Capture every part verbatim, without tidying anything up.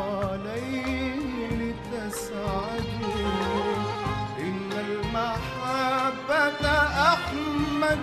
عليه لتسعدوا إن المحبة أحمد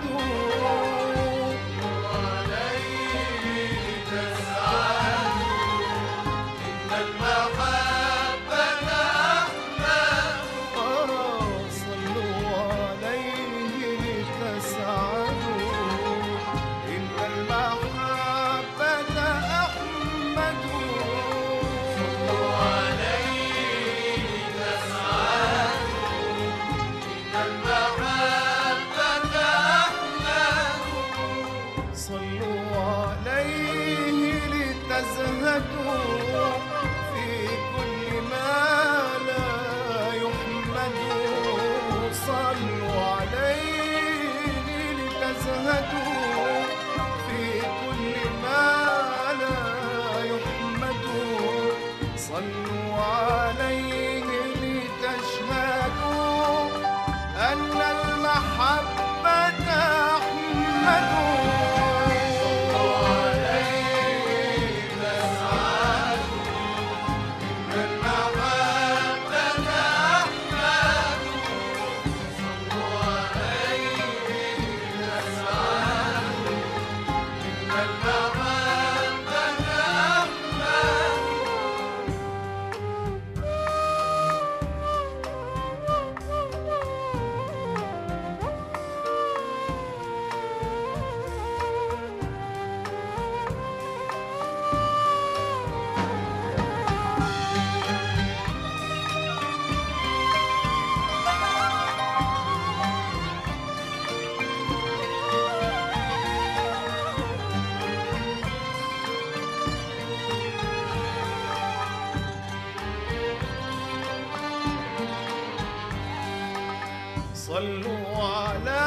صلوا على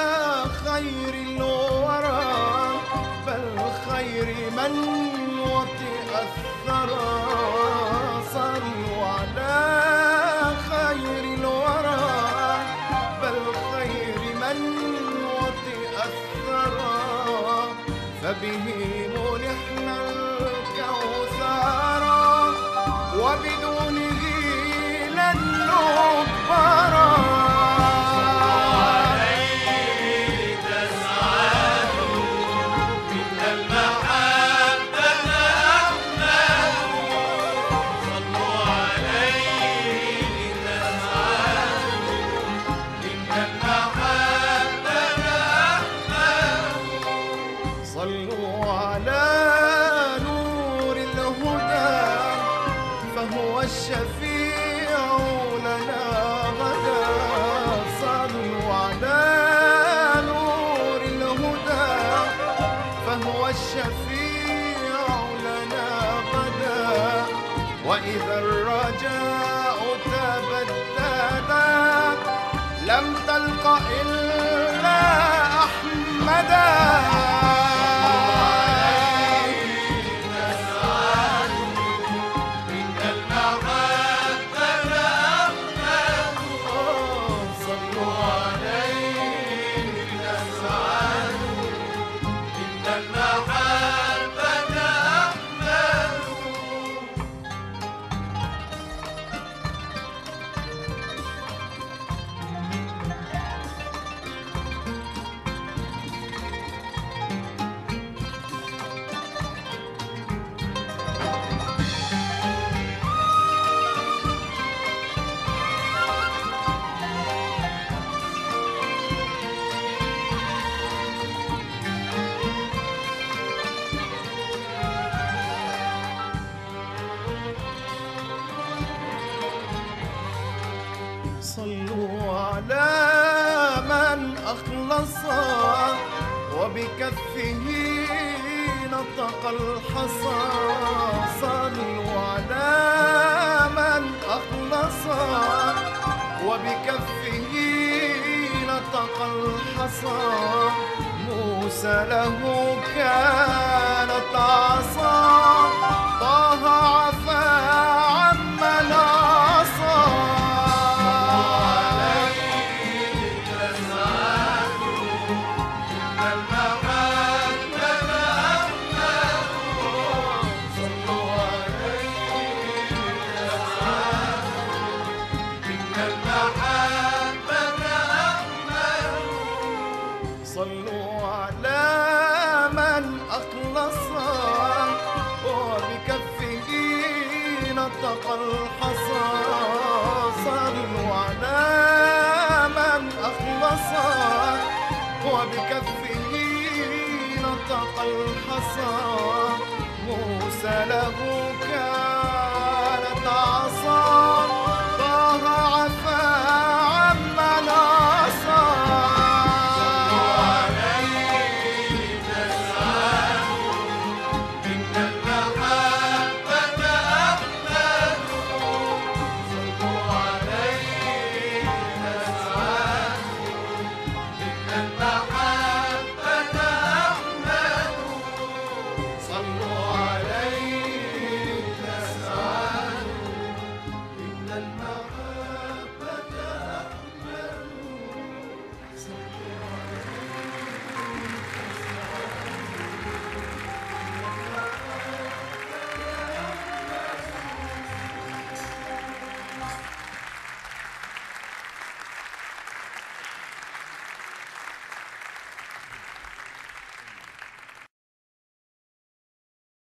خير الورى بل خير من وطئ الثرى. صلوا على خير الورى بل خير من وطئ الثرى فبه منحنا الكوثر وبدونه لن نكبر. صلوا على نور الهدى فهو الشفيع لنا غدا. صلوا على نور الهدى فهو الشفيع لنا غدا. وإذا الرجاء تبددا لم تلق إلا أحمدا. صلوا على من أخلص وبكفه نطق الحصى. صلوا على من أخلص وبكفه نطق الحصى. موسى له كانت عصا طه عفا عمن عصى. صلوا على من أخلص وبكفه نطق الحصى. صلوا على من أخلص وبكفه نطق الحصى. موسى له كانت عصا، طه عفا عمن عصى.